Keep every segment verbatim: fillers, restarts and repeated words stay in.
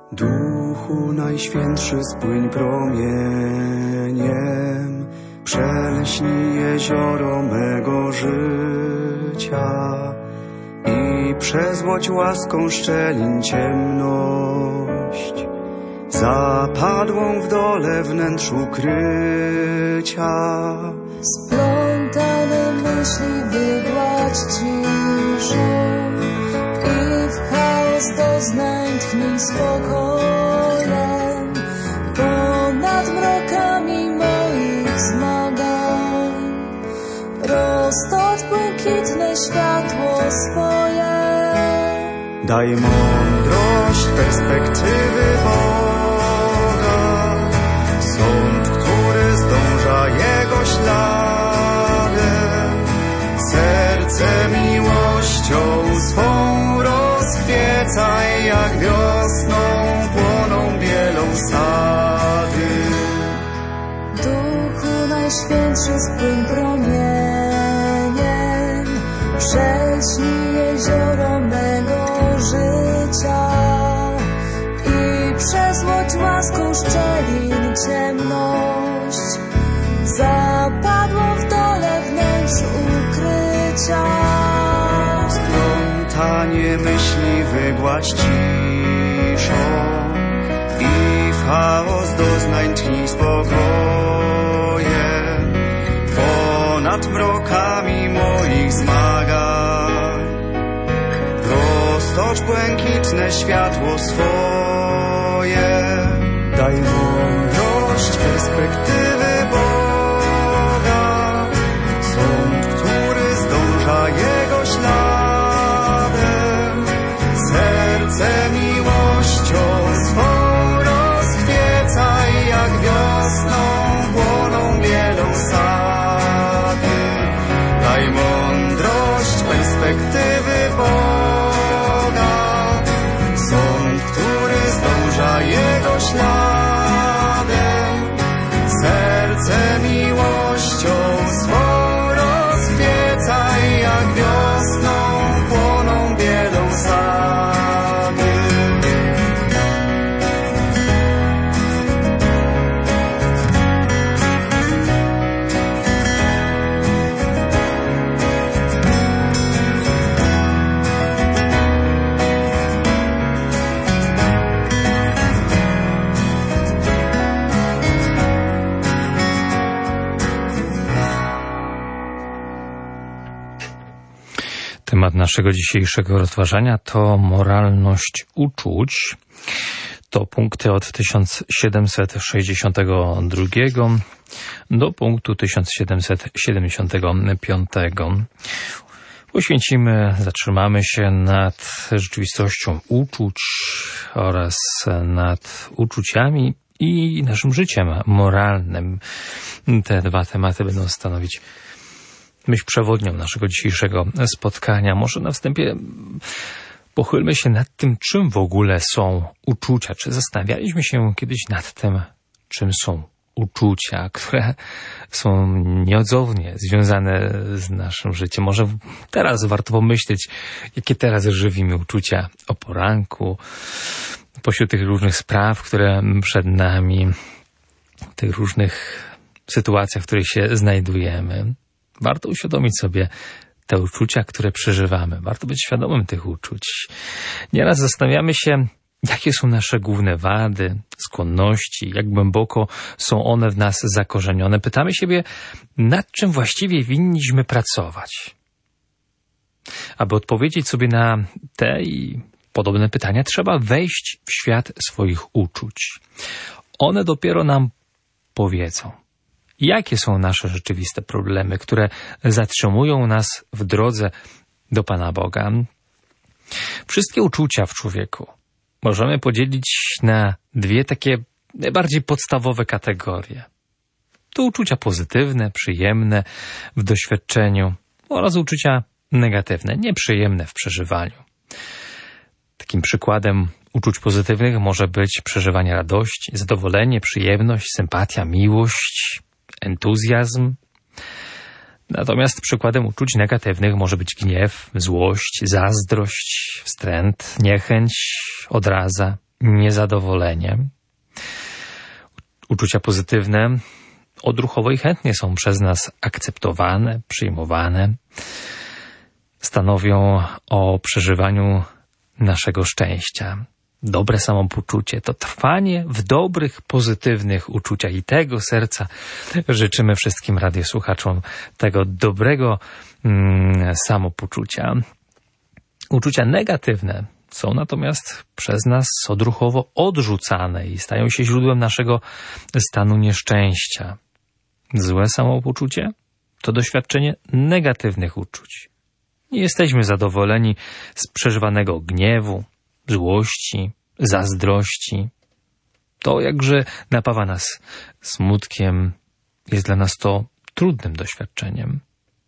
Duchu Najświętszy, spłyń promieniem, przeleśnij jezioro mego życia i przezłoć łaską szczelin ciemność, zapadłą w dole wnętrz ukrycia. Splątane myśli wygładź ciszą i w chaos doznań tchnij spokojem ponad mrokami moich zmagań. Roztocz błękitne światło swoje. Daj mądrość perspektywy Boga, sąd, który zdąża Jego śladem. Serce miłością swą rozkwiecaj, jak wiosną płoną bielą sady. Duchu Najświętszy, spłyń promieniem, przelśnij jezioro mego życia i przezłoć łaską szczelin ciemność, zapadłą w dole wnętrz ukrycia. Splątanie myśli wygładź ciszą i w chaos doznań tchnij spokojem ponad mrokami moich zmagań. Roztocz błękitne światło swoje. Daj mądrość perspektywy Boga, sąd, który zdąża Jego śladem. Serce miłością swą rozkwiecaj, jak wiosną płoną bielą sady. Daj mądrość perspektywy Boga, sąd, który zdąża Jego śladem. Serce miłością swą rozkwiecaj, jak wiosną płoną bielą sady. Temat naszego dzisiejszego rozważania to moralność uczuć. To punkty od tysiąc siedemset sześćdziesiątego drugiego do punktu tysiąc siedemset siedemdziesiątego piątego. Poświęcimy, zatrzymamy się nad rzeczywistością uczuć oraz nad uczuciami i naszym życiem moralnym. Te dwa tematy będą stanowić myśl przewodnią naszego dzisiejszego spotkania. Może na wstępie pochylmy się nad tym, czym w ogóle są uczucia. Czy zastanawialiśmy się kiedyś nad tym, czym są uczucia, które są nieodzownie związane z naszym życiem. Może teraz warto pomyśleć, jakie teraz żywimy uczucia o poranku, pośród tych różnych spraw, które przed nami, tych różnych sytuacjach, w których się znajdujemy. Warto uświadomić sobie te uczucia, które przeżywamy. Warto być świadomym tych uczuć. Nieraz zastanawiamy się, jakie są nasze główne wady, skłonności, jak głęboko są one w nas zakorzenione. Pytamy siebie, nad czym właściwie winniśmy pracować. Aby odpowiedzieć sobie na te i podobne pytania, trzeba wejść w świat swoich uczuć. One dopiero nam powiedzą, jakie są nasze rzeczywiste problemy, które zatrzymują nas w drodze do Pana Boga. Wszystkie uczucia w człowieku możemy podzielić na dwie takie najbardziej podstawowe kategorie. To uczucia pozytywne, przyjemne w doświadczeniu oraz uczucia negatywne, nieprzyjemne w przeżywaniu. Takim przykładem uczuć pozytywnych może być przeżywanie radości, zadowolenie, przyjemność, sympatia, miłość, entuzjazm. Natomiast przykładem uczuć negatywnych może być gniew, złość, zazdrość, wstręt, niechęć, odraza, niezadowolenie. Uczucia pozytywne odruchowo i chętnie są przez nas akceptowane, przyjmowane. Stanowią o przeżywaniu naszego szczęścia. Dobre samopoczucie to trwanie w dobrych, pozytywnych uczuciach i tego serca życzymy wszystkim radiosłuchaczom tego dobrego mm, samopoczucia. Uczucia negatywne są natomiast przez nas odruchowo odrzucane i stają się źródłem naszego stanu nieszczęścia. Złe samopoczucie to doświadczenie negatywnych uczuć. Nie jesteśmy zadowoleni z przeżywanego gniewu, złości, zazdrości. To jakże napawa nas smutkiem, jest dla nas to trudnym doświadczeniem.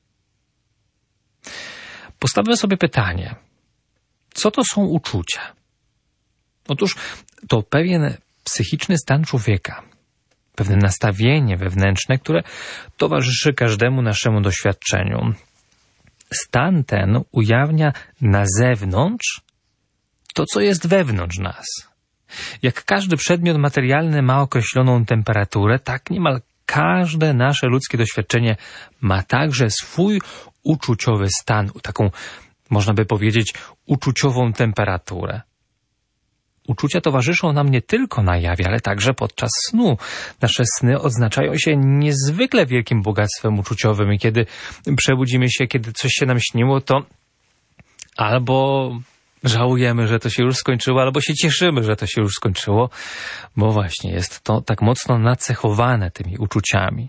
Postawmy sobie pytanie, co to są uczucia? Otóż to pewien psychiczny stan człowieka, pewne nastawienie wewnętrzne, które towarzyszy każdemu naszemu doświadczeniu. Stan ten ujawnia na zewnątrz to, co jest wewnątrz nas. Jak każdy przedmiot materialny ma określoną temperaturę, tak niemal każde nasze ludzkie doświadczenie ma także swój uczuciowy stan, taką, można by powiedzieć, uczuciową temperaturę. Uczucia towarzyszą nam nie tylko na jawie, ale także podczas snu. Nasze sny odznaczają się niezwykle wielkim bogactwem uczuciowym i kiedy przebudzimy się, kiedy coś się nam śniło, to albo żałujemy, że to się już skończyło, albo się cieszymy, że to się już skończyło, bo właśnie jest to tak mocno nacechowane tymi uczuciami.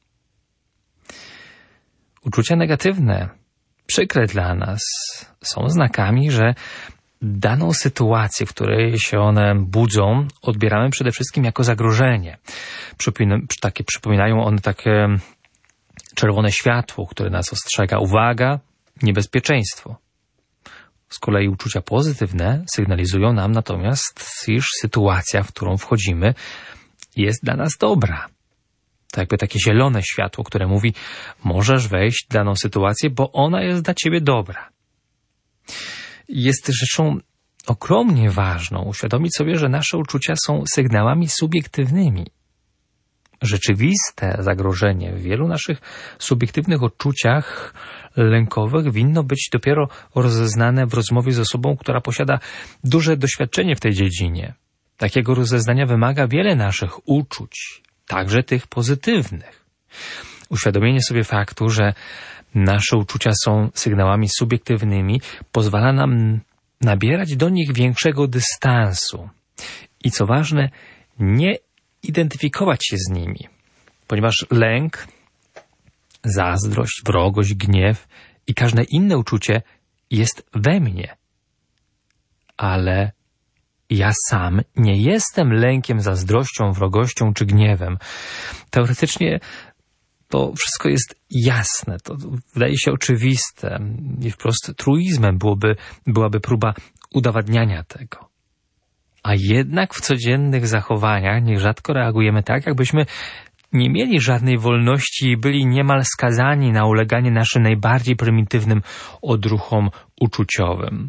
Uczucia negatywne, przykre dla nas, są znakami, że daną sytuację, w której się one budzą, odbieramy przede wszystkim jako zagrożenie. Przypomina, takie, przypominają one takie czerwone światło, które nas ostrzega. Uwaga, niebezpieczeństwo. Z kolei uczucia pozytywne sygnalizują nam natomiast, iż sytuacja, w którą wchodzimy, jest dla nas dobra. To jakby takie zielone światło, które mówi, możesz wejść w daną sytuację, bo ona jest dla ciebie dobra. Jest rzeczą ogromnie ważną uświadomić sobie, że nasze uczucia są sygnałami subiektywnymi. Rzeczywiste zagrożenie w wielu naszych subiektywnych odczuciach lękowych winno być dopiero rozeznane w rozmowie z osobą, która posiada duże doświadczenie w tej dziedzinie. Takiego rozeznania wymaga wiele naszych uczuć, także tych pozytywnych. Uświadomienie sobie faktu, że nasze uczucia są sygnałami subiektywnymi, pozwala nam nabierać do nich większego dystansu i co ważne, nie identyfikować się z nimi, ponieważ lęk, zazdrość, wrogość, gniew i każde inne uczucie jest we mnie. Ale ja sam nie jestem lękiem, zazdrością, wrogością czy gniewem. Teoretycznie to wszystko jest jasne, to wydaje się oczywiste i wprost truizmem byłoby, byłaby próba udowadniania tego. A jednak w codziennych zachowaniach nierzadko reagujemy tak, jakbyśmy nie mieli żadnej wolności i byli niemal skazani na uleganie naszym najbardziej prymitywnym odruchom uczuciowym.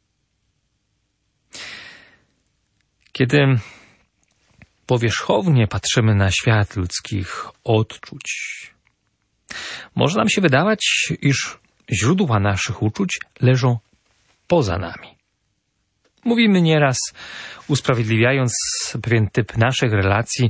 Kiedy powierzchownie patrzymy na świat ludzkich odczuć, może nam się wydawać, iż źródła naszych uczuć leżą poza nami. Mówimy nieraz, usprawiedliwiając pewien typ naszych relacji,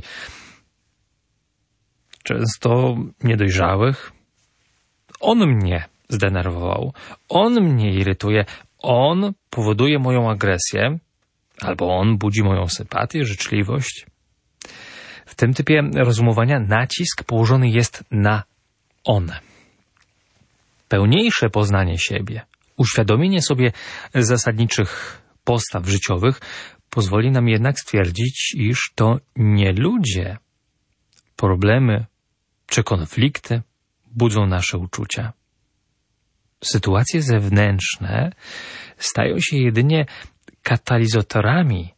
często niedojrzałych. On mnie zdenerwował, on mnie irytuje, on powoduje moją agresję, albo on budzi moją sympatię, życzliwość. W tym typie rozumowania nacisk położony jest na on. Pełniejsze poznanie siebie, uświadomienie sobie zasadniczych postaw życiowych pozwoli nam jednak stwierdzić, iż to nie ludzie, problemy czy konflikty budzą nasze uczucia. Sytuacje zewnętrzne stają się jedynie katalizatorami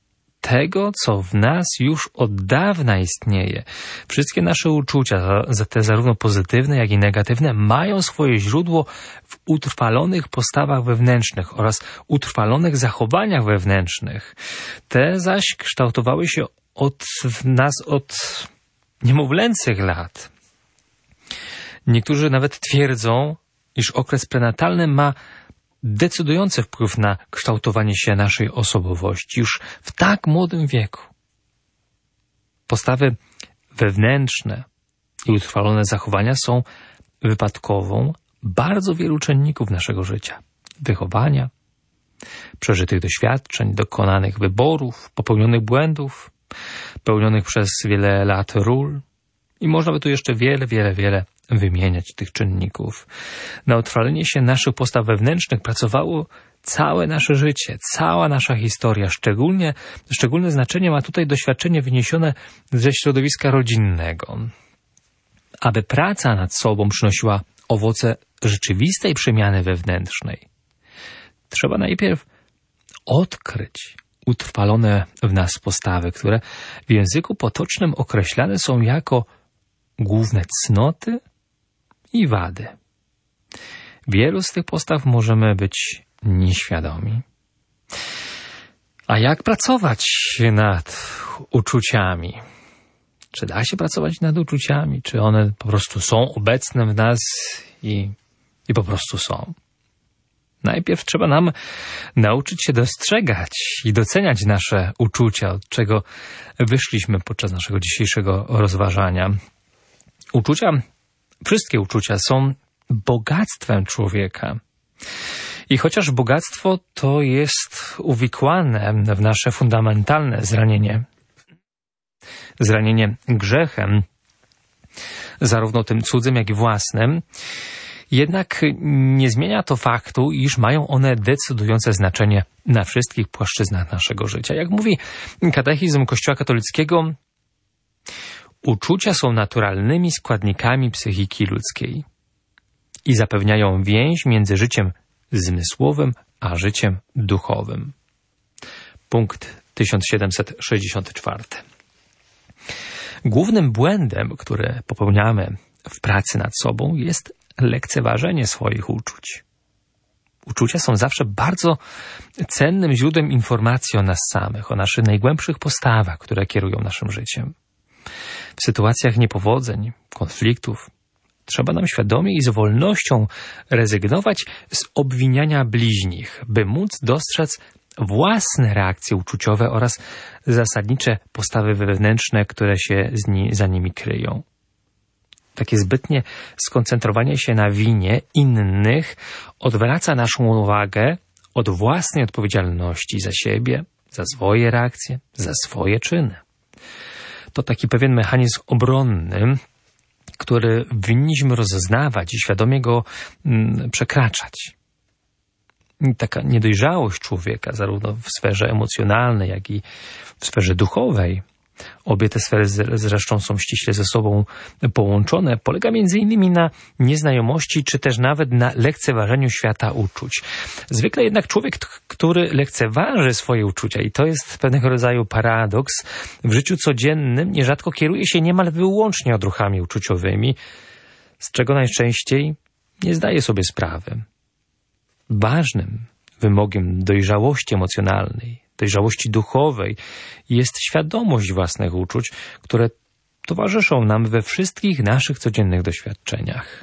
tego, co w nas już od dawna istnieje. Wszystkie nasze uczucia, te zarówno pozytywne, jak i negatywne, mają swoje źródło w utrwalonych postawach wewnętrznych oraz utrwalonych zachowaniach wewnętrznych. Te zaś kształtowały się od w nas od niemowlęcych lat. Niektórzy nawet twierdzą, iż okres prenatalny ma decydujący wpływ na kształtowanie się naszej osobowości już w tak młodym wieku. Postawy wewnętrzne i utrwalone zachowania są wypadkową bardzo wielu czynników naszego życia. Wychowania, przeżytych doświadczeń, dokonanych wyborów, popełnionych błędów, pełnionych przez wiele lat ról i można by tu jeszcze wiele, wiele, wiele wymieniać tych czynników. Na utrwalenie się naszych postaw wewnętrznych pracowało całe nasze życie, cała nasza historia. Szczególnie, szczególne znaczenie ma tutaj doświadczenie wyniesione ze środowiska rodzinnego. Aby praca nad sobą przynosiła owoce rzeczywistej przemiany wewnętrznej, trzeba najpierw odkryć utrwalone w nas postawy, które w języku potocznym określane są jako główne cnoty i wady. Wielu z tych postaw możemy być nieświadomi. A jak pracować nad uczuciami? Czy da się pracować nad uczuciami? Czy one po prostu są obecne w nas i, i po prostu są? Najpierw trzeba nam nauczyć się dostrzegać i doceniać nasze uczucia, od czego wyszliśmy podczas naszego dzisiejszego rozważania. Uczucia, wszystkie uczucia są bogactwem człowieka. I chociaż bogactwo to jest uwikłane w nasze fundamentalne zranienie, zranienie grzechem, zarówno tym cudzym, jak i własnym, jednak nie zmienia to faktu, iż mają one decydujące znaczenie na wszystkich płaszczyznach naszego życia. Jak mówi katechizm Kościoła katolickiego, uczucia są naturalnymi składnikami psychiki ludzkiej i zapewniają więź między życiem zmysłowym a życiem duchowym. Punkt tysiąc siedemset sześćdziesiąty czwarty. Głównym błędem, który popełniamy w pracy nad sobą, jest lekceważenie swoich uczuć. Uczucia są zawsze bardzo cennym źródłem informacji o nas samych, o naszych najgłębszych postawach, które kierują naszym życiem. W sytuacjach niepowodzeń, konfliktów, trzeba nam świadomie i z wolnością rezygnować z obwiniania bliźnich, by móc dostrzec własne reakcje uczuciowe oraz zasadnicze postawy wewnętrzne, które się z ni- za nimi kryją. Takie zbytnie skoncentrowanie się na winie innych odwraca naszą uwagę od własnej odpowiedzialności za siebie, za swoje reakcje, za swoje czyny. To taki pewien mechanizm obronny, który winniśmy rozeznawać i świadomie go mm, przekraczać. Taka niedojrzałość człowieka, zarówno w sferze emocjonalnej, jak i w sferze duchowej, obie te sfery zresztą są ściśle ze sobą połączone, polega między innymi na nieznajomości, czy też nawet na lekceważeniu świata uczuć. Zwykle jednak człowiek, który lekceważy swoje uczucia, i to jest pewnego rodzaju paradoks, w życiu codziennym nierzadko kieruje się niemal wyłącznie odruchami uczuciowymi, z czego najczęściej nie zdaje sobie sprawy. Ważnym wymogiem dojrzałości emocjonalnej, dojrzałości duchowej jest świadomość własnych uczuć, które towarzyszą nam we wszystkich naszych codziennych doświadczeniach.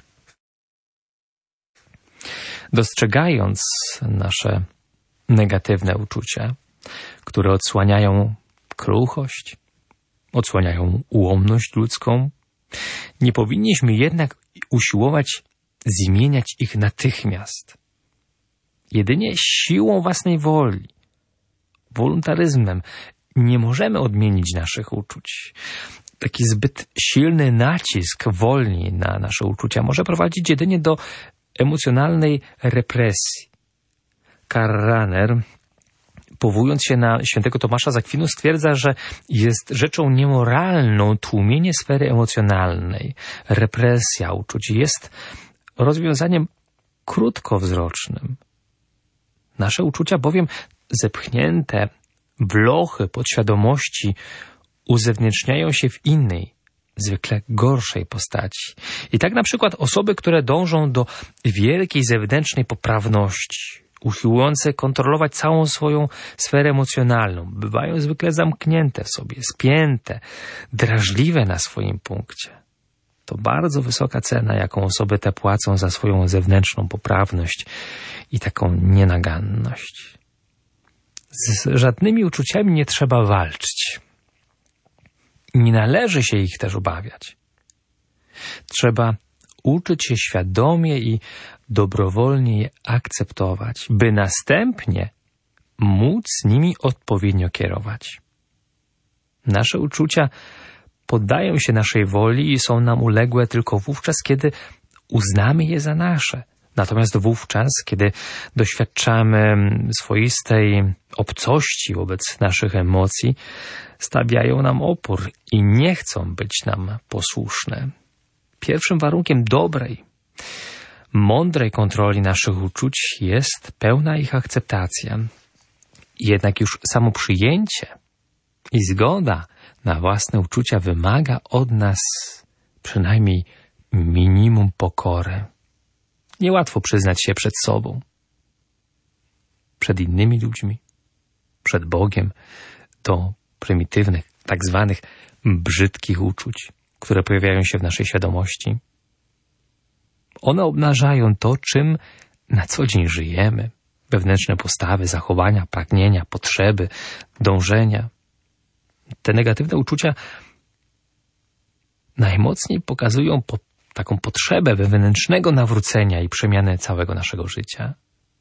Dostrzegając nasze negatywne uczucia, które odsłaniają kruchość, odsłaniają ułomność ludzką, nie powinniśmy jednak usiłować zmieniać ich natychmiast. Jedynie siłą własnej woli, wolontaryzmem nie możemy odmienić naszych uczuć. Taki zbyt silny nacisk woli na nasze uczucia może prowadzić jedynie do emocjonalnej represji. Karl Rahner, powołując się na świętego Tomasza z Akwinu, stwierdza, że jest rzeczą niemoralną tłumienie sfery emocjonalnej. Represja uczuć jest rozwiązaniem krótkowzrocznym. Nasze uczucia bowiem zepchnięte wlochy podświadomości uzewnętrzniają się w innej, zwykle gorszej postaci. I tak na przykład osoby, które dążą do wielkiej zewnętrznej poprawności, usiłujące kontrolować całą swoją sferę emocjonalną, bywają zwykle zamknięte w sobie, spięte, drażliwe na swoim punkcie. To bardzo wysoka cena, jaką osoby te płacą za swoją zewnętrzną poprawność i taką nienaganność. Z żadnymi uczuciami nie trzeba walczyć. Nie należy się ich też obawiać. Trzeba uczyć się świadomie i dobrowolnie je akceptować, by następnie móc nimi odpowiednio kierować. Nasze uczucia poddają się naszej woli i są nam uległe tylko wówczas, kiedy uznamy je za nasze. Natomiast wówczas, kiedy doświadczamy swoistej obcości wobec naszych emocji, stawiają nam opór i nie chcą być nam posłuszne. Pierwszym warunkiem dobrej, mądrej kontroli naszych uczuć jest pełna ich akceptacja. Jednak już samo przyjęcie i zgoda na własne uczucia wymaga od nas przynajmniej minimum pokory. Niełatwo przyznać się przed sobą, przed innymi ludźmi, przed Bogiem do prymitywnych, tak zwanych brzydkich uczuć, które pojawiają się w naszej świadomości. One obnażają to, czym na co dzień żyjemy, wewnętrzne postawy, zachowania, pragnienia, potrzeby, dążenia. Te negatywne uczucia najmocniej pokazują po, taką potrzebę wewnętrznego nawrócenia i przemiany całego naszego życia.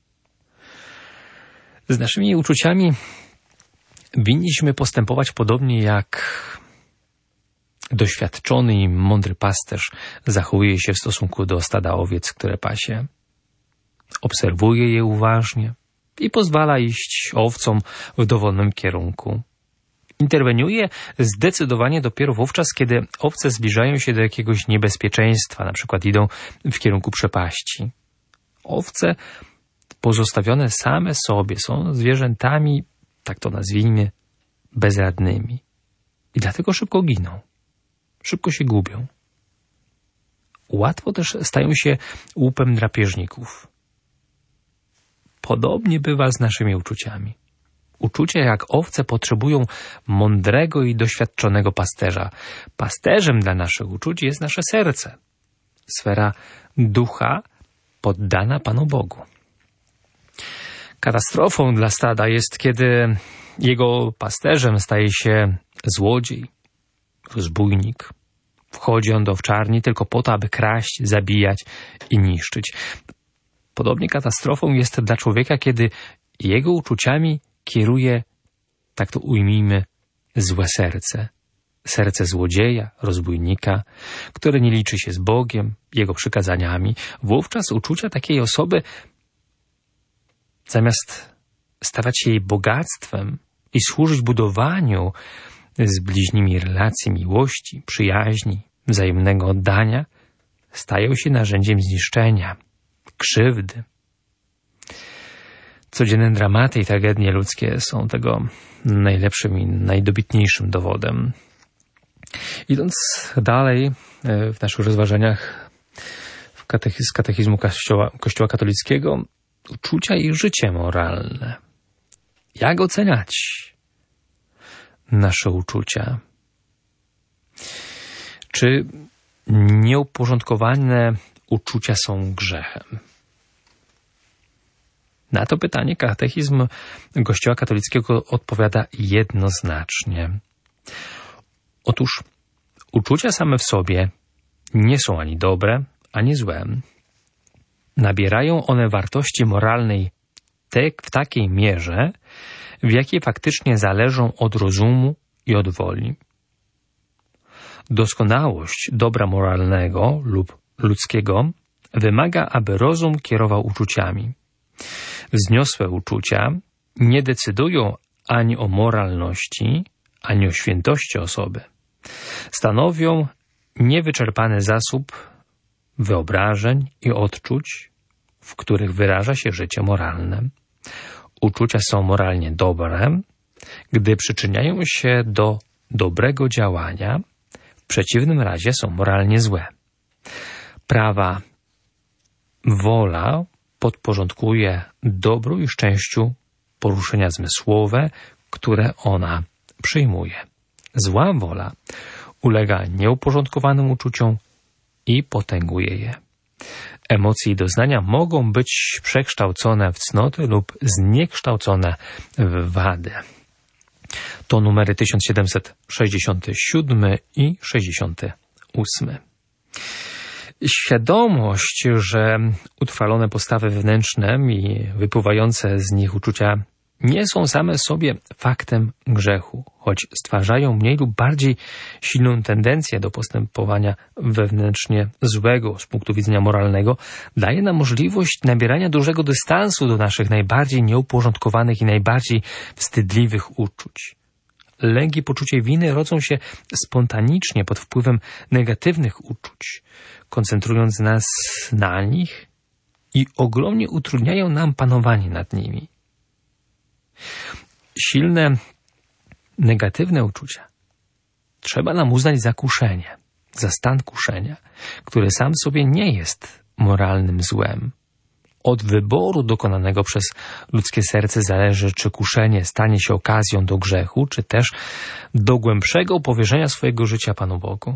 Z naszymi uczuciami winniśmy postępować podobnie jak doświadczony i mądry pasterz zachowuje się w stosunku do stada owiec, które pasie. Obserwuje je uważnie i pozwala iść owcom w dowolnym kierunku. Interweniuje zdecydowanie dopiero wówczas, kiedy owce zbliżają się do jakiegoś niebezpieczeństwa, na przykład idą w kierunku przepaści. Owce pozostawione same sobie są zwierzętami, tak to nazwijmy, bezradnymi. I dlatego szybko giną. Szybko się gubią. Łatwo też stają się łupem drapieżników. Podobnie bywa z naszymi uczuciami. Uczucia jak owce potrzebują mądrego i doświadczonego pasterza. Pasterzem dla naszych uczuć jest nasze serce. Sfera ducha poddana Panu Bogu. Katastrofą dla stada jest, kiedy jego pasterzem staje się złodziej, rozbójnik. Wchodzi on do owczarni tylko po to, aby kraść, zabijać i niszczyć. Podobnie katastrofą jest dla człowieka, kiedy jego uczuciami kieruje, tak to ujmijmy, złe serce. Serce złodzieja, rozbójnika, które nie liczy się z Bogiem, Jego przykazaniami. Wówczas uczucia takiej osoby, zamiast stawać się jej bogactwem i służyć budowaniu z bliźnimi relacji miłości, przyjaźni, wzajemnego oddania, stają się narzędziem zniszczenia, krzywdy. Codzienne dramaty i tragedie ludzkie są tego najlepszym i najdobitniejszym dowodem. Idąc dalej w naszych rozważaniach w katechiz, z katechizmu Kościoła, Kościoła katolickiego, uczucia i życie moralne. Jak oceniać nasze uczucia? Czy nieuporządkowane uczucia są grzechem? Na to pytanie katechizm Kościoła katolickiego odpowiada jednoznacznie. Otóż uczucia same w sobie nie są ani dobre, ani złe. Nabierają one wartości moralnej w takiej mierze, w jakiej faktycznie zależą od rozumu i od woli. Doskonałość dobra moralnego lub ludzkiego wymaga, aby rozum kierował uczuciami. Wzniosłe uczucia nie decydują ani o moralności, ani o świętości osoby. Stanowią niewyczerpany zasób wyobrażeń i odczuć, w których wyraża się życie moralne. Uczucia są moralnie dobre, gdy przyczyniają się do dobrego działania, w przeciwnym razie są moralnie złe. Prawa wola podporządkuje dobru i szczęściu poruszenia zmysłowe, które ona przyjmuje. Zła wola ulega nieuporządkowanym uczuciom i potęguje je. Emocje i doznania mogą być przekształcone w cnoty lub zniekształcone w wady. To numery tysiąc siedemset sześćdziesiąty siódmy i sześćdziesiąty ósmy. Świadomość, że utrwalone postawy wewnętrzne i wypływające z nich uczucia nie są same sobie faktem grzechu, choć stwarzają mniej lub bardziej silną tendencję do postępowania wewnętrznie złego z punktu widzenia moralnego, daje nam możliwość nabierania dużego dystansu do naszych najbardziej nieuporządkowanych i najbardziej wstydliwych uczuć. Lęk i poczucie winy rodzą się spontanicznie pod wpływem negatywnych uczuć, koncentrując nas na nich i ogromnie utrudniają nam panowanie nad nimi. Silne, negatywne uczucia trzeba nam uznać za kuszenie, za stan kuszenia, który sam sobie nie jest moralnym złem. Od wyboru dokonanego przez ludzkie serce zależy, czy kuszenie stanie się okazją do grzechu, czy też do głębszego powierzenia swojego życia Panu Bogu.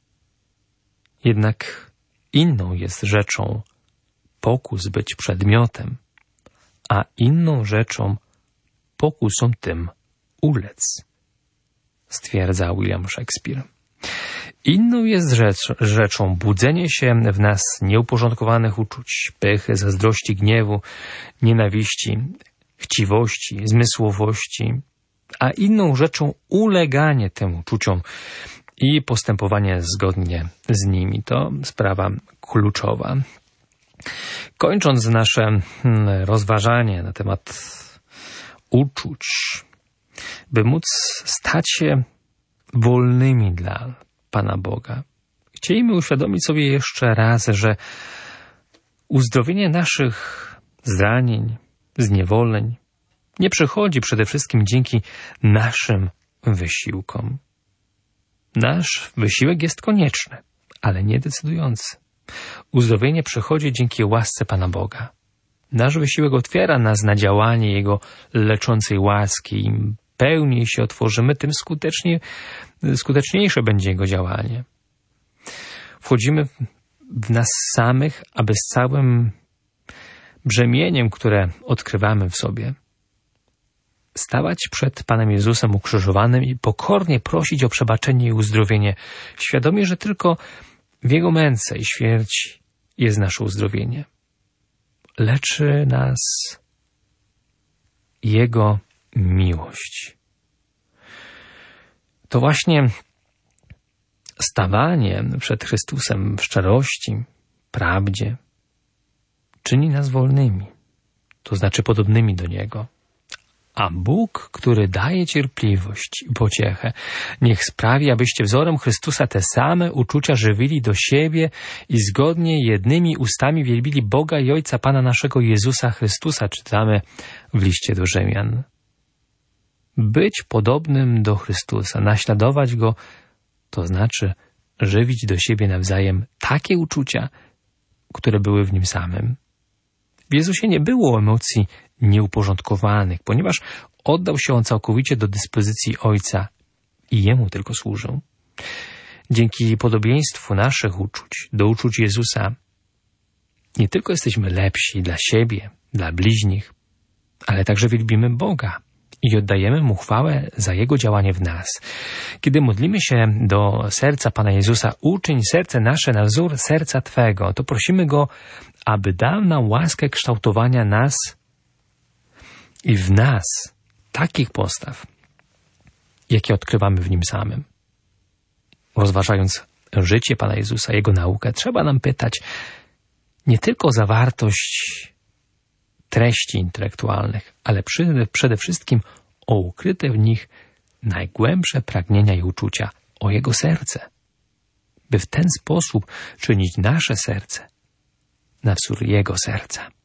Jednak inną jest rzeczą pokus być przedmiotem, a inną rzeczą pokusom tym ulec, stwierdza William Shakespeare. Inną jest rzecz, rzeczą budzenie się w nas nieuporządkowanych uczuć, pychy, zazdrości, gniewu, nienawiści, chciwości, zmysłowości, a inną rzeczą uleganie tym uczuciom i postępowanie zgodnie z nimi. To sprawa kluczowa. Kończąc nasze rozważanie na temat uczuć, by móc stać się wolnymi dla Pana Boga, chcielibyśmy uświadomić sobie jeszcze raz, że uzdrowienie naszych zranień, zniewoleń nie przychodzi przede wszystkim dzięki naszym wysiłkom. Nasz wysiłek jest konieczny, ale nie decydujący. Uzdrowienie przychodzi dzięki łasce Pana Boga. Nasz wysiłek otwiera nas na działanie Jego leczącej łaski. Im pełniej się otworzymy, tym skutecznie, skuteczniejsze będzie Jego działanie. Wchodzimy w nas samych, aby z całym brzemieniem, które odkrywamy w sobie, stawać przed Panem Jezusem ukrzyżowanym i pokornie prosić o przebaczenie i uzdrowienie, świadomie, że tylko w Jego męce i śmierci jest nasze uzdrowienie. Leczy nas Jego miłość. To właśnie stawanie przed Chrystusem w szczerości, prawdzie, czyni nas wolnymi, to znaczy podobnymi do Niego. A Bóg, który daje cierpliwość i pociechę, niech sprawi, abyście wzorem Chrystusa te same uczucia żywili do siebie i zgodnie jednymi ustami wielbili Boga i Ojca Pana naszego Jezusa Chrystusa, czytamy w liście do Rzymian. Być podobnym do Chrystusa, naśladować Go, to znaczy żywić do siebie nawzajem takie uczucia, które były w Nim samym. W Jezusie nie było emocji nieuporządkowanych, ponieważ oddał się On całkowicie do dyspozycji Ojca i Jemu tylko służył. Dzięki podobieństwu naszych uczuć do uczuć Jezusa nie tylko jesteśmy lepsi dla siebie, dla bliźnich, ale także wielbimy Boga i oddajemy Mu chwałę za Jego działanie w nas. Kiedy modlimy się do serca Pana Jezusa, uczyń serce nasze na wzór serca Twego, to prosimy Go, aby dał nam łaskę kształtowania nas i w nas takich postaw, jakie odkrywamy w Nim samym. Rozważając życie Pana Jezusa, Jego naukę, trzeba nam pytać nie tylko o zawartość treści intelektualnych, ale przede wszystkim o ukryte w nich najgłębsze pragnienia i uczucia, o Jego serce, by w ten sposób czynić nasze serce na wzór Jego serca.